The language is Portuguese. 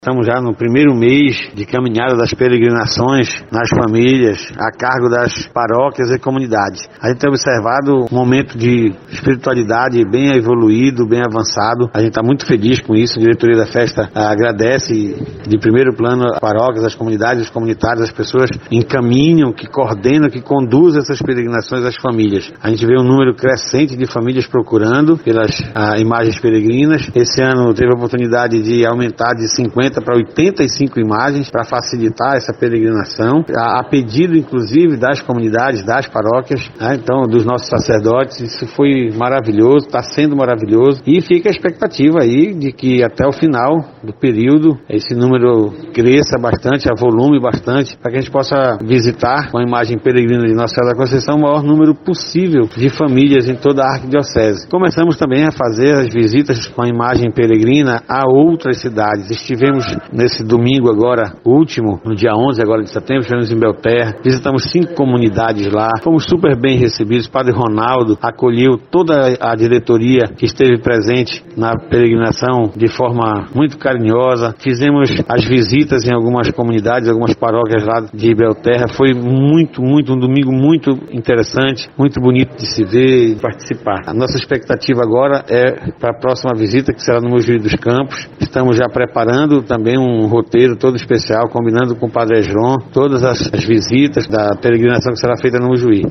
Estamos já no primeiro mês de caminhada das peregrinações nas famílias, a cargo das paróquias e comunidades. A gente tem observado um momento de espiritualidade bem evoluído, bem avançado. A gente está muito feliz com isso. A diretoria da festa agradece de primeiro plano as paróquias, as comunidades, os comunitários, as pessoas que encaminham, que coordenam, que conduzem essas peregrinações às famílias. A gente vê um número crescente de famílias procurando pelas imagens peregrinas. Esse ano teve a oportunidade de aumentar de 50 para 85 imagens para facilitar essa peregrinação, a pedido inclusive das comunidades, das paróquias, então dos nossos sacerdotes. Isso foi maravilhoso, está sendo maravilhoso, e fica a expectativa aí de que até o final do período esse número cresça bastante, a volume bastante, para que a gente possa visitar com a imagem peregrina de Nossa Senhora da Conceição o maior número possível de famílias em toda a arquidiocese. Começamos também a fazer as visitas com a imagem peregrina a outras cidades. Estivemos nesse domingo agora, último, no dia 11 agora de setembro, estivemos em Belterra, visitamos 5 comunidades lá, fomos super bem recebidos. Padre Ronaldo acolheu toda a diretoria que esteve presente na peregrinação de forma muito carinhosa. Fizemos as visitas em algumas comunidades, algumas paróquias lá de Belterra. Foi um domingo muito interessante, muito bonito de se ver e participar. A nossa expectativa agora é para a próxima visita, que será no Mojuí dos Campos. Estamos já preparando também um roteiro todo especial, combinando com o Padre Esdron todas as visitas da peregrinação que será feita no Mojuí.